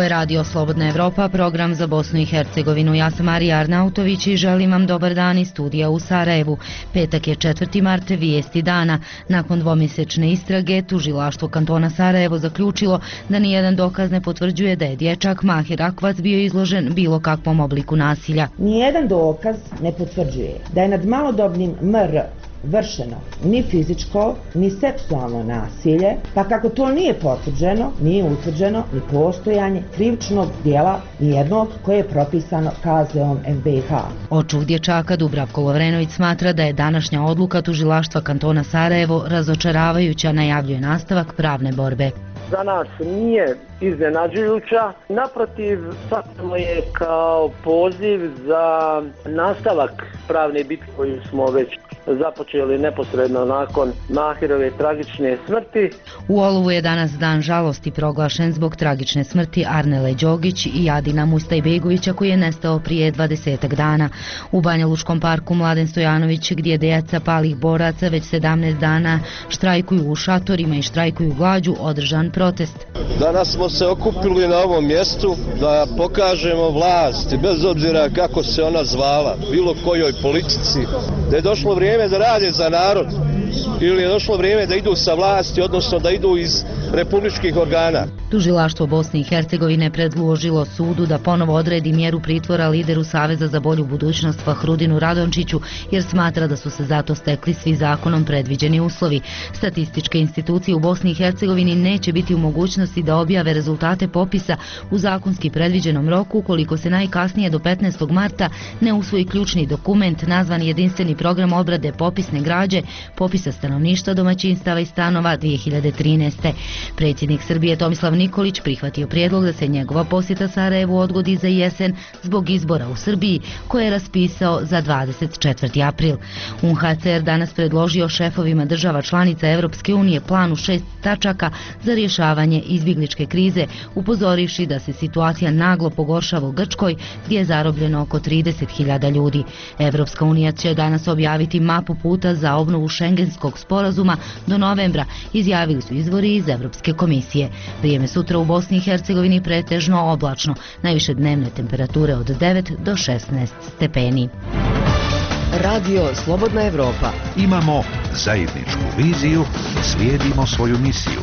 Ovo je Radio Slobodna Evropa, program za Bosnu i Hercegovinu. Ja sam Marija Arnautović i želim vam dobar dan iz studija u Sarajevu. Petak je 4. mart, vijesti dana. Nakon dvomjesečne istrage, tužilaštvo kantona Sarajevo zaključilo da nijedan dokaz ne potvrđuje da je dječak Mahir Akvac bio izložen bilo kakvom obliku nasilja. Nijedan dokaz ne potvrđuje da je nad malodobnim MR vršeno ni fizičko, ni seksualno nasilje, pa kako to nije potvrđeno, nije utvrđeno ni postojanje krivičnog djela nijednog koje je propisano KZ-om NBH. Očuh dječaka Dubravko Lovrenović smatra da je današnja odluka tužilaštva kantona Sarajevo razočaravajuća, najavljuje nastavak pravne borbe. Za nas nije iznenađujuća, naprotiv shvatimo je kao poziv za nastavak pravne bitke koju smo već započeli neposredno nakon Mahirove tragične smrti. U Olovu je danas dan žalosti proglašen zbog tragične smrti Arnele Đogić i Adina Mustajbegovića koji je nestao prije 20 dana. U Banja Lučkom parku Mladen Stojanović, gdje djeca palih boraca već 17 dana štrajkuju u šatorima i štrajkuju glađu, održan protest. Danas smo se okupili na ovom mjestu da pokažemo vlasti, bez obzira kako se ona zvala, bilo kojoj politici, da je došlo vrijeme da rade za narod ili je došlo vrijeme da idu sa vlasti, odnosno da idu iz republičkih organa. Tužilaštvo Bosne i Hercegovine predložilo sudu da ponovo odredi mjeru pritvora lideru Saveza za bolju budućnost Fahrudinu Radončiću jer smatra da su se zato stekli svi zakonom predviđeni uslovi. Statističke institucije u Bosni i Hercegovini neće biti u mogućnosti da objave rezultate popisa u zakonski predviđenom roku ukoliko se najkasnije do 15. marta ne usvoji ključni dokument nazvan Jedinstveni program obrade popisne građe, popisa stanovništva, domaćinstava i stanova 2013. Predsjednik Srbije Tomislav Nikolić prihvatio prijedlog da se njegova posjeta Sarajevu odgodi za jesen zbog izbora u Srbiji koje je raspisao za 24. april. UNHCR danas predložio šefovima država članica Evropske unije plan u 6 tačaka za rješavanje izbjegličke krize, upozorivši da se situacija naglo pogoršava u Grčkoj gdje je zarobljeno oko 30.000 ljudi. Evropska unija će danas objaviti mapu puta za obnovu šengenskog sporazuma do novembra, izjavili su izvori iz Evropske komisije. Vrijeme sutra u Bosni i Hercegovini pretežno oblačno, najviše dnevne temperature od 9 do 16 stepeni. Radio Slobodna Evropa. Imamo zajedničku viziju, slijedimo svoju misiju.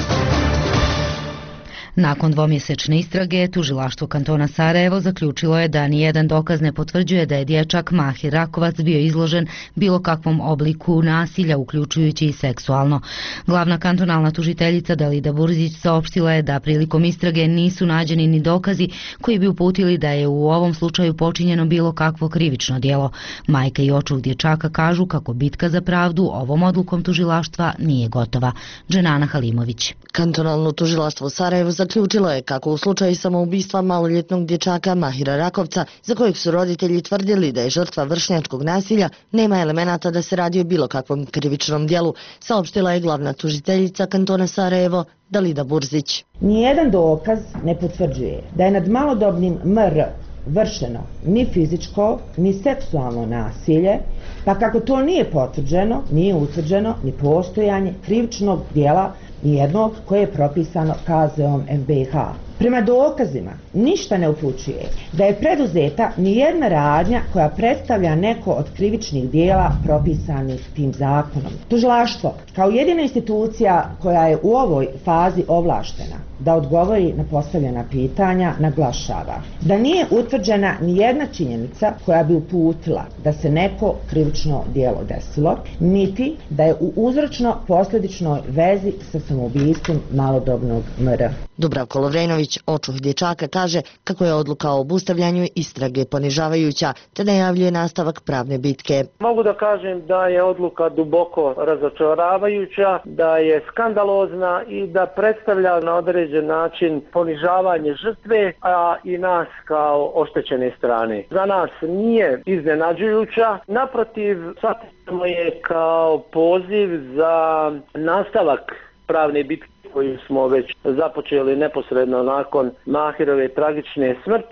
Nakon dvomjesečne istrage, tužilaštvo kantona Sarajevo zaključilo je da nijedan dokaz ne potvrđuje da je dječak Mahir Akvac bio izložen bilo kakvom obliku nasilja, uključujući i seksualno. Glavna kantonalna tužiteljica Dalida Burzić saopštila je da prilikom istrage nisu nađeni ni dokazi koji bi uputili da je u ovom slučaju počinjeno bilo kakvo krivično djelo. Majka i očuh dječaka kažu kako bitka za pravdu ovom odlukom tužilaštva nije gotova. Dženana Halimović. Kantonalno tužilaštvo Sarajevo zaključilo je kako u slučaju samoubistva maloljetnog dječaka Mahira Rakovca, za kojeg su roditelji tvrdili da je žrtva vršnjačkog nasilja, nema elemenata da se radi o bilo kakvom krivičnom djelu, saopštila je glavna tužiteljica kantona Sarajevo Dalida Burzić. Nijedan dokaz ne potvrđuje da je nad malodobnim MR vršeno ni fizičko, ni seksualno nasilje, pa kako to nije potvrđeno, nije utvrđeno ni postojanje krivičnog djela nijednog koje je propisano KZ-om NBH. Prema dokazima, ništa ne upućuje da je preduzeta nijedna radnja koja predstavlja neko od krivičnih dijela propisanih tim zakonom. Tužilaštvo, kao jedina institucija koja je u ovoj fazi ovlaštena da odgovori na postavljena pitanja, naglašava da nije utvrđena nijedna činjenica koja bi uputila da se neko krivično djelo desilo, niti da je u uzročno-posljedičnoj vezi sa samoubistvom malodobnog MR. Dubravko Lovrenović, očuh dječaka, kaže kako je odluka o obustavljanju istrage ponižavajuća, te najavljuje nastavak pravne bitke. Mogu da kažem da je odluka duboko razočaravajuća, da je skandalozna i da predstavlja na određen način ponižavanje žrtve, a i nas kao oštećene strane. Za nas nije iznenađujuća, naprotiv shvatimo je kao poziv za nastavak pravne bitke koju smo već započeli neposredno nakon Mahirove tragične smrti.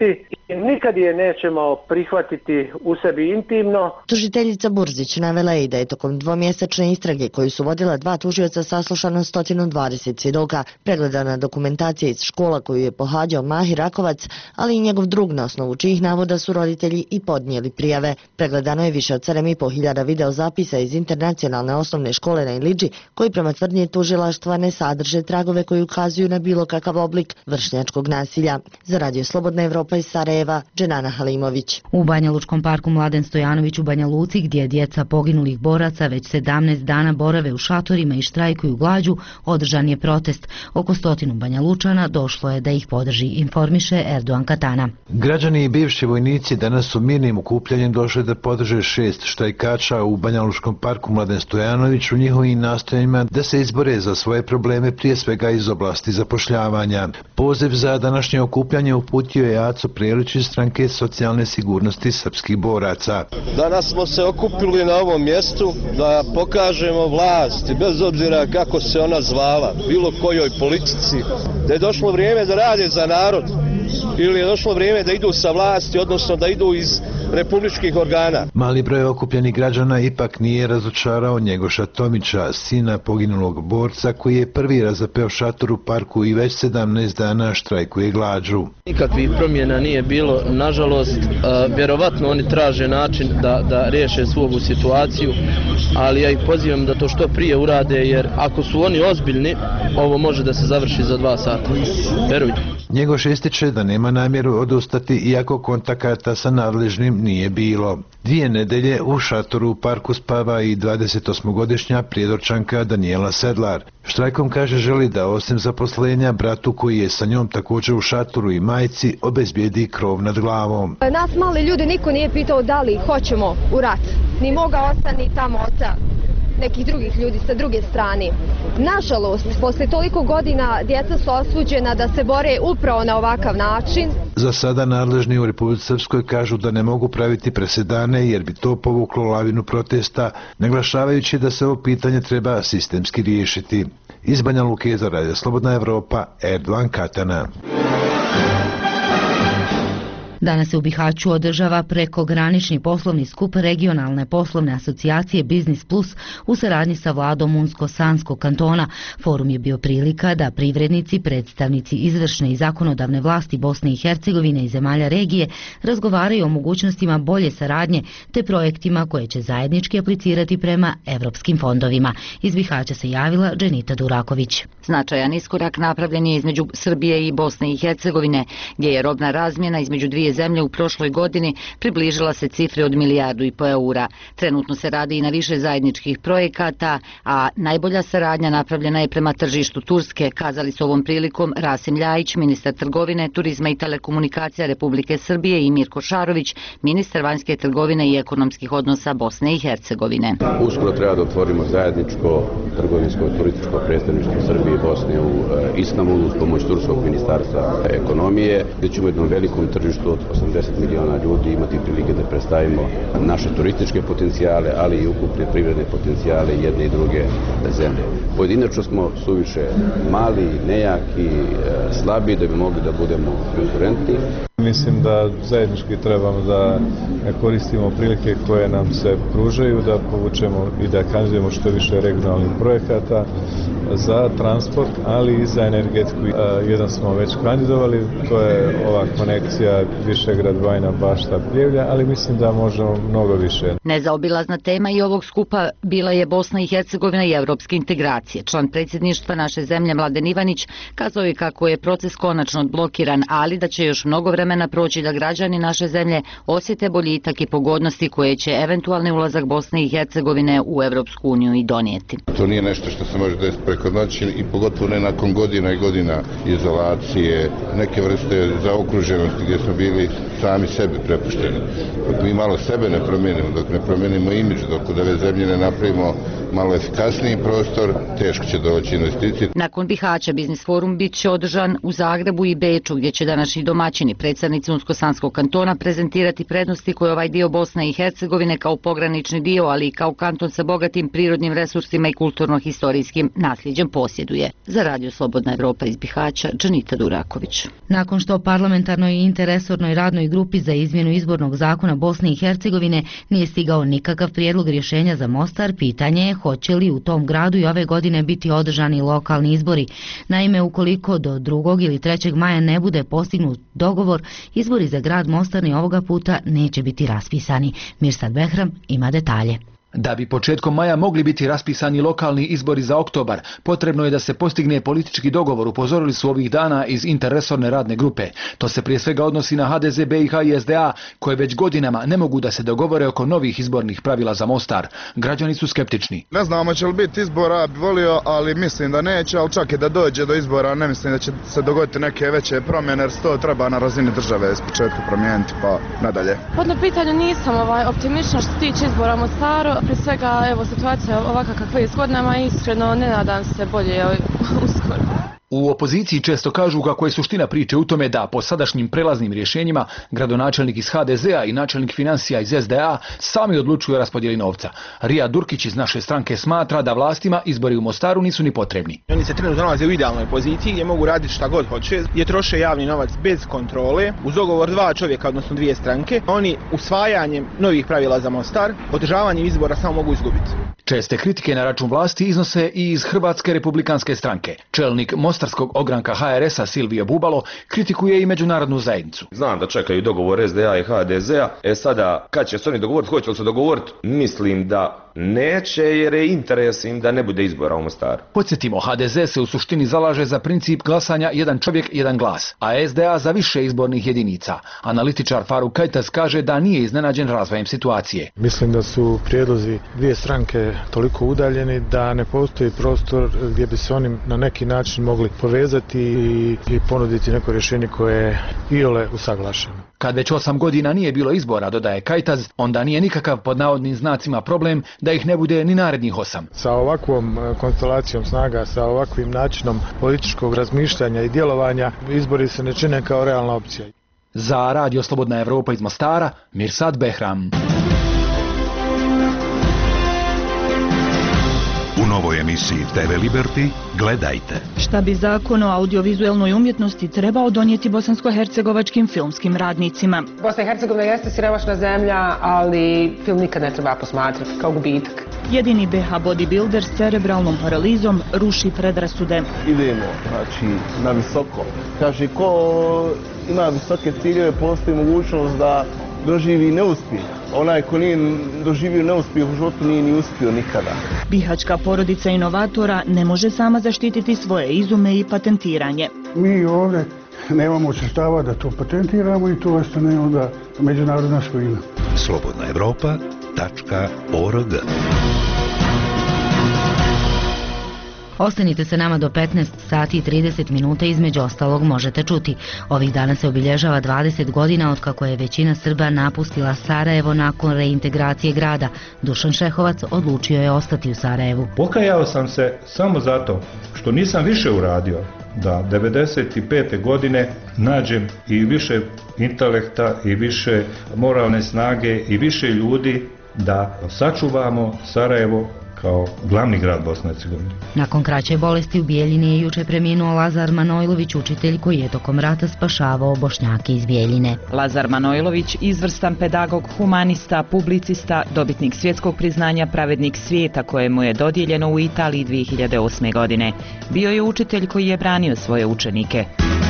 Nikad je nećemo prihvatiti u sebi intimno. Tužiteljica Burzić navela je i da je tokom dvomjesečne istrage koju su vodila dva tužioca saslušano 120 svjedoka, pregledana dokumentacija iz škola koju je pohađao Mahir Rakovac, ali i njegov drug, na osnovu čijih navoda su roditelji i podnijeli prijave. Pregledano je više od 7.500 videozapisa iz internacionalne osnovne škole na Iliđi, koji prema tvrdnji tužilaštva ne sadrže tragove koji ukazuju na bilo kakav oblik vršnjačkog nasilja. Za Radio Slobodna Evropa iz Sarajeva, Dženana Halimović. U Banjalučkom parku Mladen Stojanović u Banja Luci, gdje djeca poginulih boraca već 17 dana borave u šatorima i štrajkuju glađu, održan je protest. Oko 100 Banjalučana došlo je da ih podrži, informiše Erdogan Katana. Građani i bivši vojnici danas su mirnim okupljanjem došli da podrže 6 štrajkača u Banjalučkom parku Mladen Stojanović u njihovim nastojanjima da se izbore za svoje probleme, prije svega iz oblasti zapošljavanja. Poziv za današnje okupljanje uputio je Aco Prelić iz stranke socijalne sigurnosti srpskih boraca. Danas smo se okupili na ovom mjestu da pokažemo vlasti, bez obzira kako se ona zvala, bilo kojoj politici, da je došlo vrijeme da rade za narod ili je došlo vrijeme da idu sa vlasti, odnosno da idu iz republičkih organa. Mali broj okupljenih građana ipak nije razočarao Njegoša Tomića, sina poginulog borca, koji je prvi razapeo šator u parku i već 17 dana štrajkuje glađu. Nikakvih promjena nije bilo, nažalost. Vjerovatno oni traže način da riješe svu ovu situaciju, ali ja ih pozivam da to što prije urade, jer ako su oni ozbiljni, ovo može da se završi za 2 sata. Verujte. Njegoš ističe da nema namjeru odustati, iako kontakata sa nadležnim nije bilo. 2 nedelje u šatoru u parku spava i 28-godišnja prijedorčanka Danijela Sedlar. Štrajkom, kaže, želi da osim zaposlenja bratu koji je sa njom također u šatoru i majci obezbijedi krov nad glavom. Nas mali ljudi niko nije pitao da li hoćemo u rat. Ni moga oca, ni tamo oca nekih drugih ljudi sa druge strane. Nažalost, posle toliko godina djeca su osuđena da se bore upravo na ovakav način. Za sada nadležni u Republici Srpskoj kažu da ne mogu praviti presedane jer bi to povuklo lavinu protesta, naglašavajući da se ovo pitanje treba sistemski riješiti. Iz Banja Luke za Radio Slobodna Evropa, Erdogan Katana. Danas se u Bihaću održava prekogranični poslovni skup regionalne poslovne asocijacije Biznis Plus u saradnji sa vladom Unsko-Sanskog kantona. Forum je bio prilika da privrednici, predstavnici izvršne i zakonodavne vlasti Bosne i Hercegovine i zemalja regije razgovaraju o mogućnostima bolje saradnje te projektima koje će zajednički aplicirati prema evropskim fondovima. Iz Bihaća se javila Dženita Duraković. Značajan iskorak napravljen je između Srbije i Bosne i Hercegovine, gdje je robna razmjena između dvije zemlje u prošloj godini približila se cifri od 1,5 milijardu eura. Trenutno se radi i na više zajedničkih projekata, a najbolja saradnja napravljena je prema tržištu Turske, kazali su ovom prilikom Rasim Ljajić, ministar trgovine, turizma i telekomunikacija Republike Srbije, i Mirko Šarović, ministar vanjske trgovine i ekonomskih odnosa Bosne i Hercegovine. Uskoro treba da otvorimo zajedničko trgovinsko i turističko predstavništvo Srbije i Bosne u Istanbulu uz pomoć Turskog ministarstva ekonomije, gdje ćemo jednom velikom tržištu od 80 miliona ljudi imati prilike da predstavimo naše turističke potencijale, ali i ukupne privredne potencijale jedne i druge zemlje. Pojedinačno smo suviše mali, nejaki, slabi da bi mogli da budemo konkurentni. Mislim da zajednički trebamo da koristimo prilike koje nam se pružaju, da povučemo i da kandidujemo što više regionalnih projekata za transport, ali i za energetiku. Jedan smo već kandidovali, to je ova konekcija Višegrad-Bajina Bašta-Pljevlja, ali mislim da možemo mnogo više. Nezaobilazna tema i ovog skupa bila je Bosna i Hercegovina i evropske integracije. Član predsjedništva naše zemlje Mladen Ivanić kazao je kako je proces konačno odblokiran, ali da će još mnogo vremena proći da građani naše zemlje osjete boljitak i pogodnosti koje će eventualni ulazak Bosne i Hercegovine u Evropsku uniju i donijeti. To nije nešto što se može desiti preko noći i pogotovo ne nakon godina i godina izolacije, neke vrste zaokruženosti gdje smo bili sami sebi prepušteni. Dok mi malo sebe ne promijenimo, dok ne promijenimo imidž, dok od ove zemlje ne napravimo malo efikasniji prostor, teško će doći investicije. Nakon Bihaća Biznis forum bit će održan u Zagrebu i Beču, gdje će današnji domaćini, predstavnici Unsko-Sanskog kantona, prezentirati prednosti koje ovaj dio Bosne i Hercegovine kao pogranični dio, ali i kao kanton sa bogatim prirodnim resursima i kulturno-historijskim nasljeđem posjeduje. Za Radio Slobodna Evropa iz Bihaća, Dženita Duraković. Nakon što parlamentarnoj i interresornoj radnoj radnoj grupi za izmjenu izbornog zakona Bosne i Hercegovine nije stigao nikakav prijedlog rješenja za Mostar, pitanje je hoće li u tom gradu i ove godine biti održani lokalni izbori. Naime, ukoliko do 2. ili 3. maja ne bude postignut dogovor, izbori za grad Mostar ni ovoga puta neće biti raspisani. Mirsad Behram ima detalje. Da bi početkom maja mogli biti raspisani lokalni izbori za oktobar, potrebno je da se postigne politički dogovor, upozorili su ovih dana iz interresorne radne grupe. To se prije svega odnosi na HDZ, BiH i SDA, koje već godinama ne mogu da se dogovore oko novih izbornih pravila za Mostar. Građani su skeptični. Ne znamo će li biti izbora, bi volio, ali mislim da neće, ali čak i da dođe do izbora, ne mislim da će se dogoditi neke veće promjene, jer to treba na razini države s početka promijeniti, pa nadalje. Po tom pitanju nisam optimistična što se tiče izbora u Mostaru. Prije svega, evo, situacija ovakva kakva je s godinama i iskreno ne nadam se bolje uskoro. U opoziciji često kažu kako je suština priče u tome da po sadašnjim prelaznim rješenjima gradonačelnik iz HDZ-a i načelnik financija iz SDA sami odlučuju o raspodjeli novca. Rija Durkić iz naše stranke smatra da vlastima izbori u Mostaru nisu ni potrebni. Oni se trenutno nalaze u idealnoj poziciji gdje mogu raditi šta god hoće, gdje troše javni novac bez kontrole, uz dogovor 2 čovjeka, odnosno 2 stranke. Oni usvajanjem novih pravila za Mostar, održavanjem izbora samo mogu izgubiti. Česte kritike na račun vlasti iznose i iz Hrvatske republikanske stranke. Čelnik mostarskog ogranka HRS-a Silvio Bubalo kritikuje i međunarodnu zajednicu. Znam da čekaju dogovor SDA i HDZ-a, sada kad će se oni dogovoriti, hoće li se dogovoriti, mislim da neće, jer je interes im da ne bude izbora u Mostaru. Podsjetimo, HDZ se u suštini zalaže za princip glasanja jedan čovjek, jedan glas, a SDA za više izbornih jedinica. Analitičar Faruk Kajtas kaže da nije iznenađen razvojem situacije. Mislim da su prijedlozi dvije stranke toliko udaljeni da ne postoji prostor gdje bi se oni na neki način mogli povezati i ponuditi neko rješenje koje je iole usaglašeno. Kad već 8 godina nije bilo izbora, dodaje Kajtaz, onda nije nikakav pod navodnim znacima problem da ih ne bude ni narednih 8. Sa ovakvom konstelacijom snaga, sa ovakvim načinom političkog razmišljanja i djelovanja, izbori se ne čine kao realna opcija. Za Radio Slobodna Evropa iz Mostara, Mirsad Behram. U novoj emisiji TV Liberty gledajte. Šta bi zakon o audiovizualnoj umjetnosti trebao donijeti bosansko-hercegovačkim filmskim radnicima? Bosna i Hercegovina jeste siromašna zemlja, ali film nikad ne treba posmatrati kao gubitak. Jedini BH bodybuilder s cerebralnom paralizom ruši predrasude. Idemo, znači, na visoko. Kaže, ko ima visoke ciljeve, postoji mogućnost da doživi neuspjeh. Onaj ko nije doživio neuspjeh u životu nije ni uspio nikada. Bihaćka porodica inovatora ne može sama zaštititi svoje izume i patentiranje. Mi ovdje nemamo sredstava da to patentiramo i to ostane onda međunarodna svojina. slobodnaevropa.org. Ostanite se nama do 15 sati i 30 minuta, između ostalog možete čuti. Ovih dana se obilježava 20 godina od kako je većina Srba napustila Sarajevo nakon reintegracije grada. Dušan Šehovac odlučio je ostati u Sarajevu. Pokajao sam se samo zato što nisam više uradio da 95. godine nađem i više intelekta i više moralne snage i više ljudi da sačuvamo Sarajevo kao glavni grad Bosne i Hercegovine. Nakon kraće bolesti u Bijeljini je juče preminuo Lazar Manojlović, učitelj koji je tokom rata spašavao Bošnjake iz Bijeljine. Lazar Manojlović, izvrstan pedagog, humanista, publicista, dobitnik svjetskog priznanja Pravednik svijeta kojemu je dodijeljeno u Italiji 2008. godine. Bio je učitelj koji je branio svoje učenike.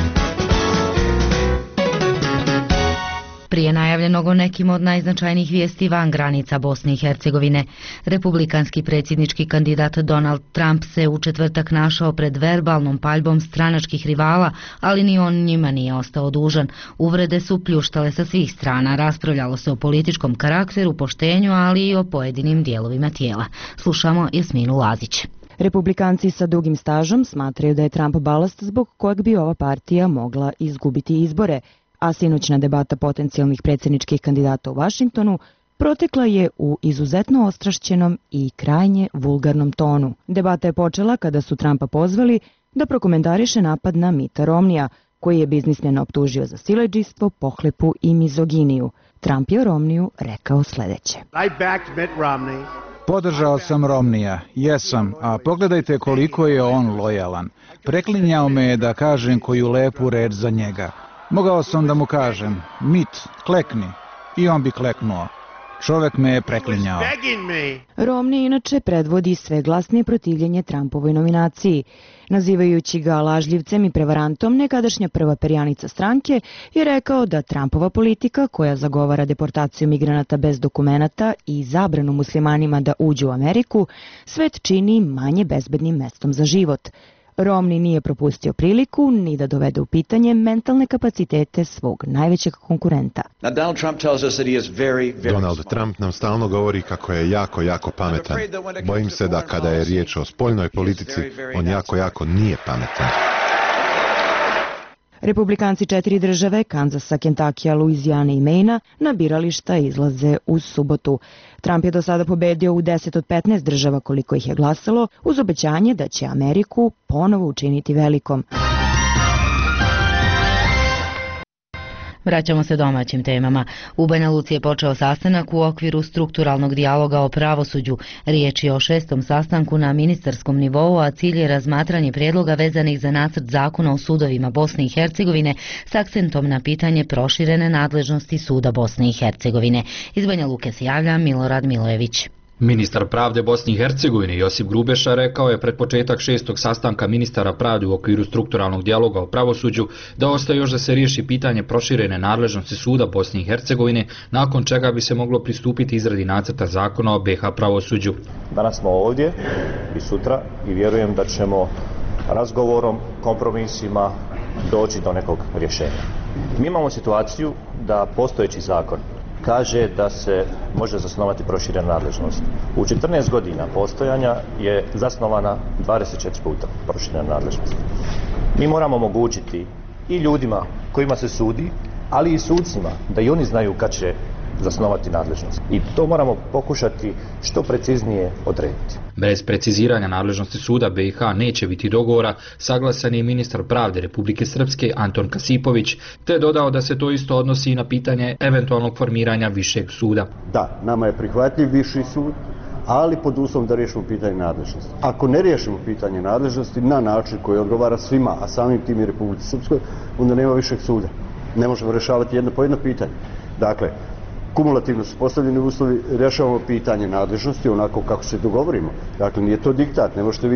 Prije najavljenog o nekim od najznačajnijih vijesti van granica Bosne i Hercegovine, republikanski predsjednički kandidat Donald Trump se u četvrtak našao pred verbalnom paljbom stranačkih rivala, ali ni on njima nije ostao dužan. Uvrede su pljuštale sa svih strana, raspravljalo se o političkom karakteru, poštenju, ali i o pojedinim dijelovima tijela. Slušamo Jasminu Lazić. Republikanci sa dugim stažom smatraju da je Trump balast zbog kojeg bi ova partija mogla izgubiti izbore, a sinoćna debata potencijalnih predsjedničkih kandidata u Vašingtonu protekla je u izuzetno ostrašćenom i krajnje vulgarnom tonu. Debata je počela kada su Trumpa pozvali da prokomentariše napad na Mitta Romneya, koji je biznismena optužio za siledžijstvo, pohlepu i mizoginiju. Trump je o Romneyu rekao sljedeće. Podržao sam Romneya, jesam, a pogledajte koliko je on lojalan. Preklinjao me je da kažem koju lepu reč za njega. Mogao sam da mu kažem, Mit, klekni, i on bi kleknuo. Čovek me je preklinjao. Romney inače predvodi sveglasnije protivljenje Trumpovoj nominaciji. Nazivajući ga lažljivcem i prevarantom, nekadašnja prva perjanica stranke je rekao da Trumpova politika, koja zagovara deportaciju migranata bez dokumenata i zabranu muslimanima da uđu u Ameriku, svet čini manje bezbednim mestom za život. Romney nije propustio priliku ni da dovede u pitanje mentalne kapacitete svog najvećeg konkurenta. Donald Trump nam stalno govori kako je jako pametan. Bojim se da kada je riječ o spoljnoj politici, on jako nije pametan. Republikanci 4 države, Kanzasa, Kentakija, Luizijane i Maina, na birališta izlaze u subotu. Trump je do sada pobedio u 10 od 15 država koliko ih je glasalo, uz obećanje da će Ameriku ponovo učiniti velikom. Vraćamo se domaćim temama. U Banja Luci je počeo sastanak u okviru strukturalnog dijaloga o pravosuđu. Riječ je o 6. sastanku na ministarskom nivou, a cilj je razmatranje prijedloga vezanih za nacrt zakona o sudovima Bosne i Hercegovine s akcentom na pitanje proširene nadležnosti suda Bosne i Hercegovine. Iz Banja Luke se javlja Milorad Milojević. Ministar pravde Bosne i Hercegovine Josip Grubeša rekao je pred početak 6. sastanka ministara pravde u okviru strukturalnog dijaloga o pravosuđu da ostaje još da se riješi pitanje proširene nadležnosti suda Bosne i Hercegovine, nakon čega bi se moglo pristupiti izradi nacrta zakona o BiH pravosuđu. Danas smo ovdje i sutra i vjerujem da ćemo razgovorom, kompromisima doći do nekog rješenja. Mi imamo situaciju da postojeći zakon kaže da se može zasnovati proširena nadležnost. U 14 godina postojanja je zasnovana 24 puta proširena nadležnost. Mi moramo omogućiti i ljudima kojima se sudi, ali i sucima da i oni znaju kad će zasnovati nadležnost. I to moramo pokušati što preciznije odrediti. Bez preciziranja nadležnosti suda BiH neće biti dogovora, saglasan je ministar pravde Republike Srpske Anton Kasipović, te dodao da se to isto odnosi i na pitanje eventualnog formiranja višeg suda. Da, nama je prihvatljiv viši sud, ali pod uslovom da riješimo pitanje nadležnosti. Ako ne riješimo pitanje nadležnosti na način koji odgovara svima, a samim tim i Republike Srpskoj, onda nema višeg suda. Ne možemo rješavati jedno po jedno pitanje. Dakle, kumulativno su postavljeni uslovi, rješavamo pitanje nadležnosti onako kako se dogovorimo. Dakle, nije to diktat,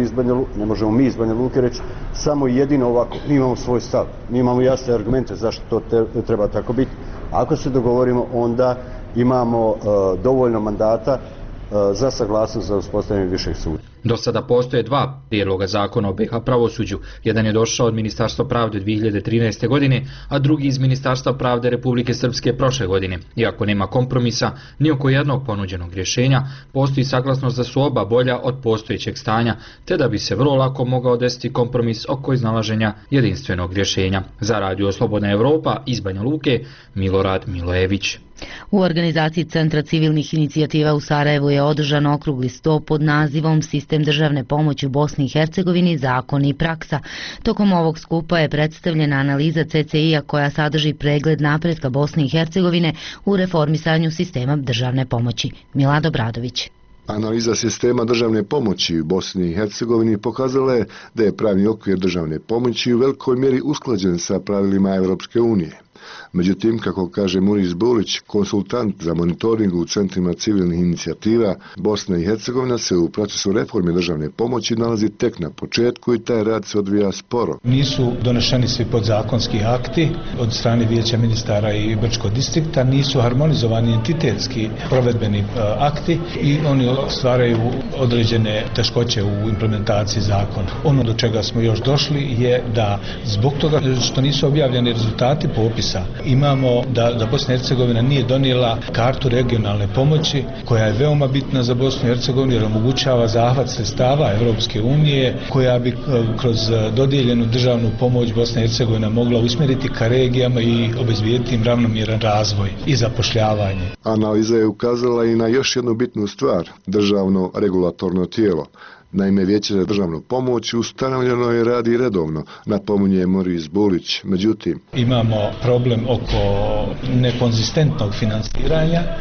ne možemo mi iz Banja Luke reći samo jedino ovako. Mi imamo svoj stav, mi imamo jasne argumente zašto to treba tako biti. Ako se dogovorimo, onda imamo dovoljno mandata za saglasnost za uspostavljanje višeg suda. Do sada postoje 2 prijedloga zakona o BiH pravosuđu. Jedan je došao od Ministarstva pravde 2013. godine, a drugi iz Ministarstva pravde Republike Srpske prošle godine. Iako nema kompromisa ni oko jednog ponuđenog rješenja, postoji saglasnost da su oba bolja od postojećeg stanja, te da bi se vrlo lako mogao desiti kompromis oko iznalaženja jedinstvenog rješenja. Za Radio Slobodna Evropa iz Banja Luke, Milorad Milojević. U organizaciji Centra civilnih inicijativa u Sarajevu je održan okrugli sto pod nazivom Sistem državne pomoći u Bosni i Hercegovini, zakon i praksa. Tokom ovog skupa je predstavljena analiza CCI-a koja sadrži pregled napretka Bosne i Hercegovine u reformisanju sistema državne pomoći. Milad Obradović. Analiza sistema državne pomoći u Bosni i Hercegovini pokazala je da je pravni okvir državne pomoći u velikoj mjeri usklađen sa pravilima Europske unije. Međutim, kako kaže Muris Bulić, konsultant za monitoring u centrima civilnih inicijativa, Bosna i Hercegovina se u procesu reforme državne pomoći nalazi tek na početku i taj rad se odvija sporo. Nisu donešeni svi podzakonski akti od strane Vijeća ministara i Brčkog distrikta, nisu harmonizovani entitetski provedbeni akti i oni stvaraju određene teškoće u implementaciji zakona. Ono do čega smo još došli je da zbog toga što nisu objavljeni rezultati popisa, imamo da Bosna i Hercegovina nije donijela kartu regionalne pomoći koja je veoma bitna za Bosnu i Hercegovinu jer omogućava zahvat sredstava Europske unije koja bi kroz dodijeljenu državnu pomoć Bosna i Hercegovina mogla usmjeriti ka regijama i obezbijediti im ravnomjeran razvoj i zapošljavanje. Analiza je ukazala i na još jednu bitnu stvar, državno regulatorno tijelo. Naime, Vijeće za državnu pomoć ustanovljeno je radi redovno, napominje Moris Bulić. Međutim, imamo problem oko nekonzistentnog financiranja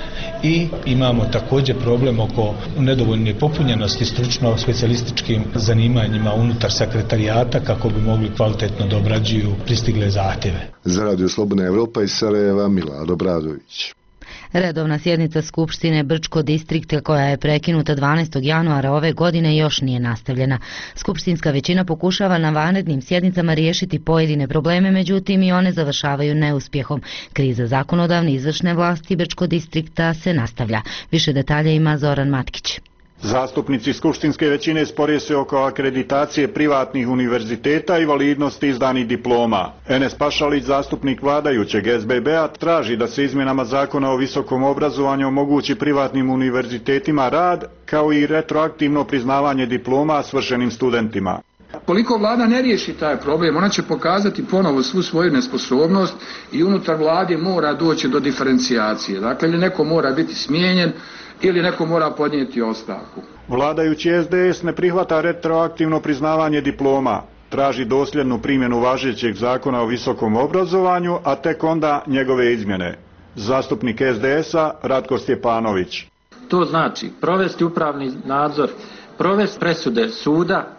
i imamo također problem oko nedovoljne popunjenosti stručno specijalističkim zanimanjima unutar sekretarijata kako bi mogli kvalitetno da obrađuju pristigle zahtjeve. Za Radio Slobodna Evropa iz Sarajeva, Milado Bradović. Redovna sjednica Skupštine Brčko distrikta koja je prekinuta 12. januara ove godine još nije nastavljena. Skupštinska većina pokušava na vanrednim sjednicama riješiti pojedine probleme, međutim i one završavaju neuspjehom. Kriza zakonodavne izvršne vlasti Brčko distrikta se nastavlja. Više detalja ima Zoran Matkić. Zastupnici skupštinske većine spore se oko akreditacije privatnih univerziteta i validnosti izdanih diploma. Enes Pašalić, zastupnik vladajućeg SBB-a, traži da se izmjenama zakona o visokom obrazovanju omogući privatnim univerzitetima rad, kao i retroaktivno priznavanje diploma svršenim studentima. Koliko vlada ne riješi taj problem, ona će pokazati ponovo svu svoju nesposobnost i unutar vlade mora doći do diferencijacije. Dakle, ili neko mora biti smijenjen, ili neko mora podnijeti ostavku. Vladajući SDS ne prihvata retroaktivno priznavanje diploma, traži dosljednu primjenu važećeg zakona o visokom obrazovanju, a tek onda njegove izmjene. Zastupnik SDS-a Ratko Stjepanović. To znači provesti upravni nadzor, provesti presude suda,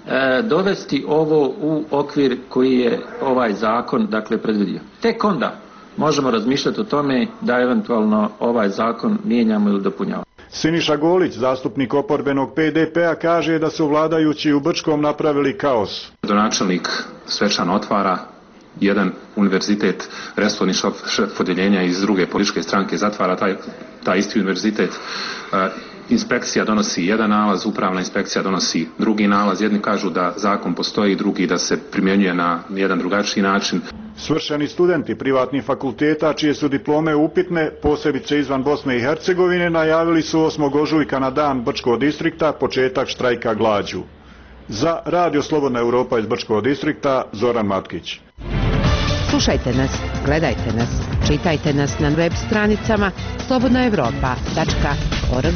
dovesti ovo u okvir koji je ovaj zakon predvidio. Tek onda možemo razmišljati o tome da eventualno ovaj zakon mijenjamo ili dopunjavamo. Siniša Golić, zastupnik oporbenog PDP-a, kaže da su vladajući u Brčkom napravili kaos. Gradonačelnik svečano otvara jedan univerzitet, resorni šef odjeljenja iz druge političke stranke zatvara taj isti univerzitet. Inspekcija donosi jedan nalaz, upravna inspekcija donosi drugi nalaz. Jedni kažu da zakon postoji, drugi da se primjenjuje na jedan drugačiji način. Svršeni studenti privatnih fakulteta, čije su diplome upitne, posebice izvan Bosne i Hercegovine, najavili su 8. ožujka na dan Brčkog distrikta početak štrajka glađu. Za Radio Slobodna Europa iz Brčkog distrikta, Zoran Matkić. Slušajte nas, gledajte nas, čitajte nas na web stranicama slobodnaevropa.org.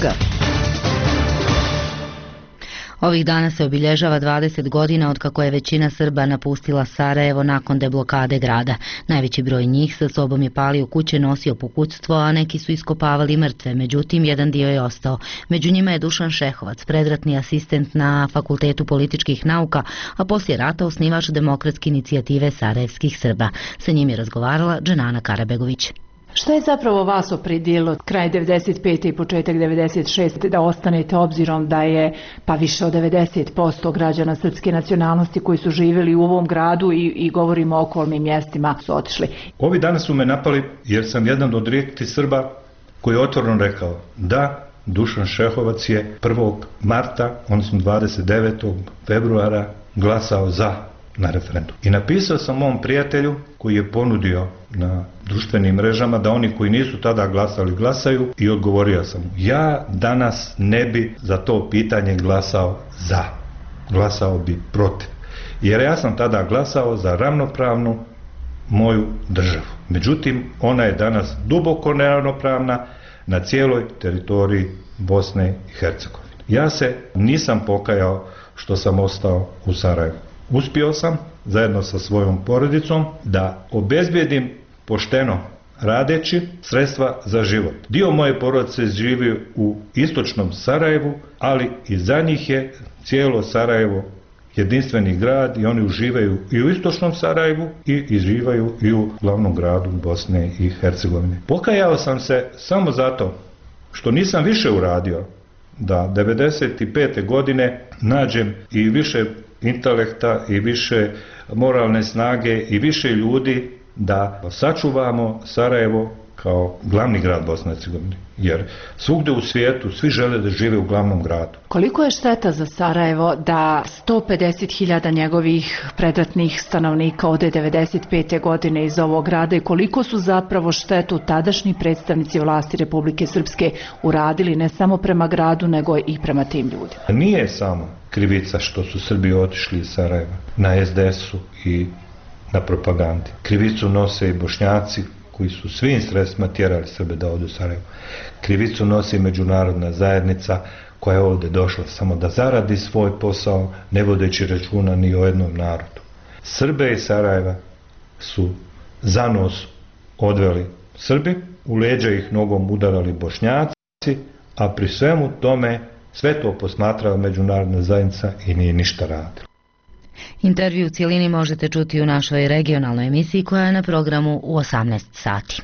Ovih dana se obilježava 20 godina od kako je većina Srba napustila Sarajevo nakon deblokade grada. Najveći broj njih sa sobom je palio kuće, nosio pokućstvo, a neki su iskopavali mrtve, međutim jedan dio je ostao. Među njima je Dušan Šehovac, predratni asistent na Fakultetu političkih nauka, a poslije rata osnivač demokratske inicijative sarajevskih Srba. Sa njim je razgovarala Dženana Karabegović. Šta je zapravo vas opredijelo kraj 95. i početak 96. da ostanete, obzirom da je više od 90% građana srpske nacionalnosti koji su živjeli u ovom gradu i govorimo o okolnim mjestima su otišli? Ovi dana su me napali jer sam jedan od rijetkih Srba koji je otvoreno rekao da Dušan Šehovac je 1. marta, odnosno 29. februara glasao za na referendum. I napisao sam mom prijatelju koji je ponudio na društvenim mrežama da oni koji nisu tada glasali glasaju i odgovorio sam mu, ja danas ne bi za to pitanje glasao za, glasao bi protiv, jer ja sam tada glasao za ravnopravnu moju državu. Međutim, ona je danas duboko neravnopravna na cijeloj teritoriji Bosne i Hercegovine. Ja se nisam pokajao što sam ostao u Sarajevu. Uspio sam, zajedno sa svojom porodicom, da obezbijedim pošteno radeći sredstva za život. Dio moje porodice živi u istočnom Sarajevu, ali i za njih je cijelo Sarajevo jedinstveni grad i oni uživaju i u istočnom Sarajevu i uživaju i u glavnom gradu Bosne i Hercegovine. Pokajao sam se samo zato što nisam više uradio da 95. godine nađem i više intelekta i više moralne snage i više ljudi da sačuvamo Sarajevo kao glavni grad Bosne i Hercegovine. Jer svugdje u svijetu svi žele da žive u glavnom gradu. Koliko je šteta za Sarajevo da 150.000 njegovih predratnih stanovnika ode 95. godine iz ovog grada i koliko su zapravo štetu tadašnji predstavnici vlasti Republike Srpske uradili ne samo prema gradu nego i prema tim ljudima? Nije samo krivica što su Srbi otišli iz Sarajeva na SDS-u i na propagandi. Krivicu nose i Bošnjaci koji su svim sredstvima tjerali Srbe da odu u Sarajevo. Krivicu nosi međunarodna zajednica koja je ovdje došla samo da zaradi svoj posao, ne vodeći računa ni o jednom narodu. Srbe iz Sarajeva su za nos odveli Srbi, u leđa ih nogom udarali Bošnjaci, a pri svemu tome sve to posmatrala međunarodna zajednica i nije ništa radila. Intervju u cijelini možete čuti u našoj regionalnoj emisiji koja je na programu u 18 sati.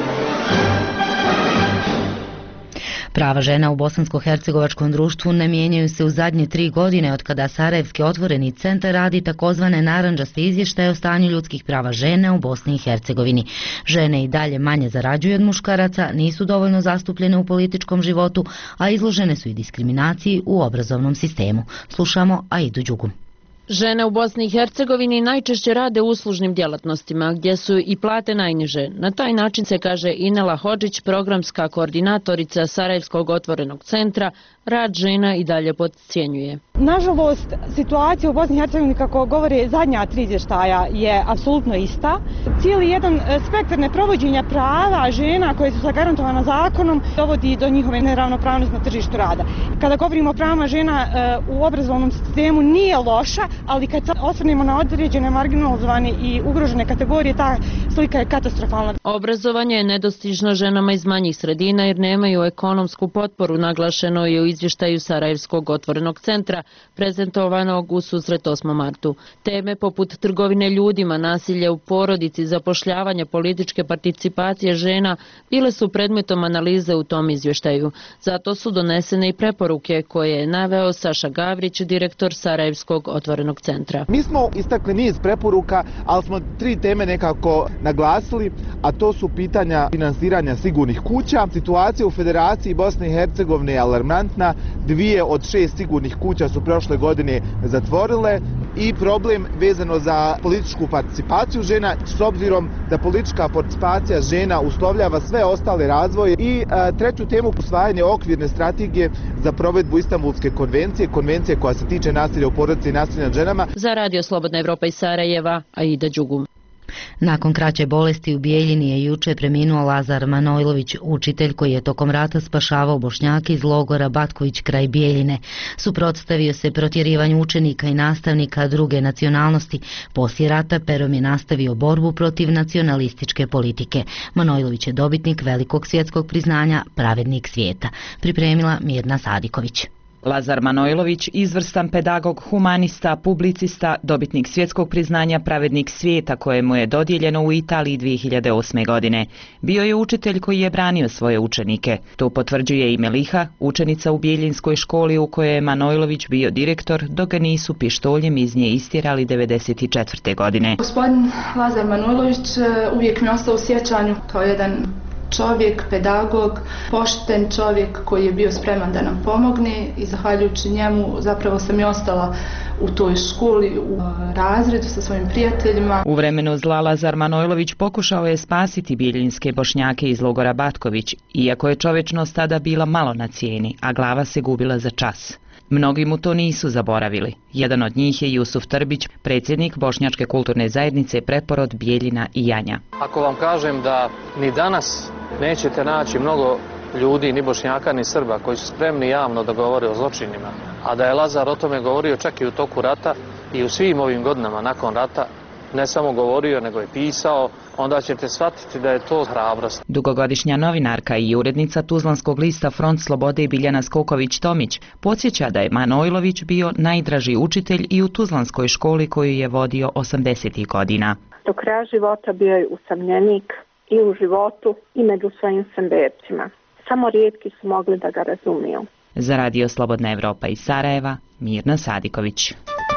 Prava žena u bosansko-hercegovačkom društvu ne mijenjaju se u zadnje 3 godine od kada Sarajevski otvoreni centar radi takozvane narandžaste izvještaje o stanju ljudskih prava žena u Bosni i Hercegovini. Žene i dalje manje zarađuju od muškaraca, nisu dovoljno zastupljene u političkom životu, a izložene su i diskriminaciji u obrazovnom sistemu. Slušamo Aidu Đugu. Žene u Bosni i Hercegovini najčešće rade u uslužnim djelatnostima, gdje su i plate najniže. Na taj način se, kaže Inela Hodžić, programska koordinatorica Sarajevskog otvorenog centra, rad žena i dalje podcjenjuje. Nažalost, situacija u Bosni i Hercegovini, kako govore zadnja 3 izvještaja, je apsolutno ista. Cijeli jedan spektar neprovođenja prava žena koje su zagarantovana zakonom dovodi do njihove neravnopravnosti na tržištu rada. Kada govorimo o pravama žena u obrazovnom sistemu nije loša, ali kad se osvrnemo na određene marginalizovane i ugrožene kategorije, ta slika je katastrofalna. Obrazovanje je nedostižno ženama iz manjih sredina jer nemaju ekonomsku potporu, naglašeno je u izvještaju Sarajevskog otvorenog centra, prezentovanog u susret 8. martu. Teme poput trgovine ljudima, nasilje u porodici, zapošljavanja, političke participacije žena bile su predmetom analize u tom izvještaju. Zato su donesene i preporuke koje je naveo Saša Gavrić, direktor Sarajevskog otvorenog centra. Mi smo istakli niz preporuka, ali smo 3 teme nekako naglasili, a to su pitanja finansiranja sigurnih kuća. Situacija u Federaciji Bosne i Hercegovine je alarmantna. 2 od 6 sigurnih kuća su prošle godine zatvorile i problem vezano za političku participaciju žena, s obzirom da politička participacija žena uslovljava sve ostale razvoje. I 3. temu, usvajanje okvirne strategije za provedbu Istanbulske konvencije, konvencije koja se tiče nasilja u porodici i nasilja nad ženama. Za Radio Slobodna Evropa iz Sarajeva, Aida Đugum. Nakon kraće bolesti u Bijeljini je juče preminuo Lazar Manojlović, učitelj koji je tokom rata spašavao Bošnjake iz logora Batković kraj Bijeljine. Suprotstavio se protjerivanju učenika i nastavnika druge nacionalnosti. Poslije rata perom je nastavio borbu protiv nacionalističke politike. Manojlović je dobitnik velikog svjetskog priznanja Pravednik svijeta. Pripremila Mirna Sadiković. Lazar Manojlović, izvrstan pedagog, humanista, publicista, dobitnik svjetskog priznanja Pravednik svijeta kojemu je dodijeljeno u Italiji 2008. godine. Bio je učitelj koji je branio svoje učenike. To potvrđuje i Meliha, učenica u Bijeljinskoj školi u kojoj je Manojlović bio direktor, dok ga nisu pištoljem iz nje istjerali 1994. godine. Gospodin Lazar Manojlović uvijek mi ostao u sjećanju kao jedan čovjek, pedagog, pošten čovjek koji je bio spreman da nam pomogne i zahvaljujući njemu zapravo sam i ostala u toj školi, u razredu sa svojim prijateljima. U vremenu zla Lazar Manojlović pokušao je spasiti bijeljinske Bošnjake iz logora Batković, iako je čovječnost tada bila malo na cijeni, a glava se gubila za čas. Mnogi mu to nisu zaboravili. Jedan od njih je Jusuf Trbić, predsjednik Bošnjačke kulturne zajednice Preporod, Bijeljina i Janja. Ako vam kažem da ni danas nećete naći mnogo ljudi, ni Bošnjaka, ni Srba, koji su spremni javno da govore o zločinima, a da je Lazar o tome govorio čak i u toku rata i u svim ovim godinama nakon rata, ne samo govorio, nego je pisao, onda ćete shvatiti da je to hrabrost. Dugogodišnja novinarka i urednica tuzlanskog lista Front slobode Biljana Skoković-Tomić podsjeća da je Manojlović bio najdraži učitelj i u tuzlanskoj školi koju je vodio 80. godina. Do kraja života bio je usamljenik i u životu i među svojim sembercima. Samo rijetki su mogli da ga razumiju. Za Radio Slobodna Evropa iz Sarajeva, Mirna Sadiković.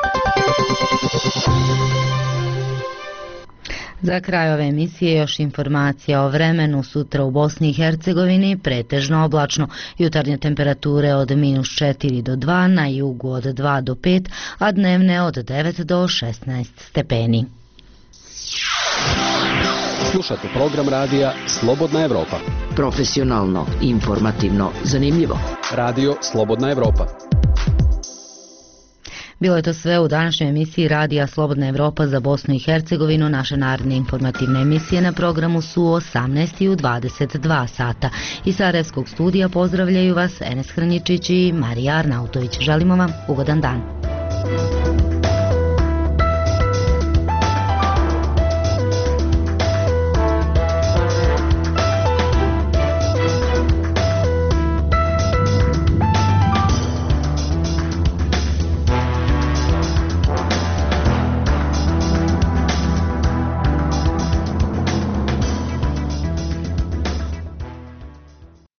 Za kraj ove emisije još informacija o vremenu. Sutra u Bosni i Hercegovini pretežno oblačno, jutarnje temperature od -4 do 2, na jugu od 2 do 5, a dnevne od 9 do 16 stepeni. Slušate program radija Slobodna Evropa. Profesionalno, informativno, zanimljivo. Radio Slobodna Evropa. Bilo je to sve u današnjoj emisiji Radija Slobodna Evropa za Bosnu i Hercegovinu. Naše naredne informativne emisije na programu su u 18 i u 22 sata. Iz Sarajevskog studija pozdravljaju vas Enes Hrnjičić i Marija Arnautović. Želimo vam ugodan dan.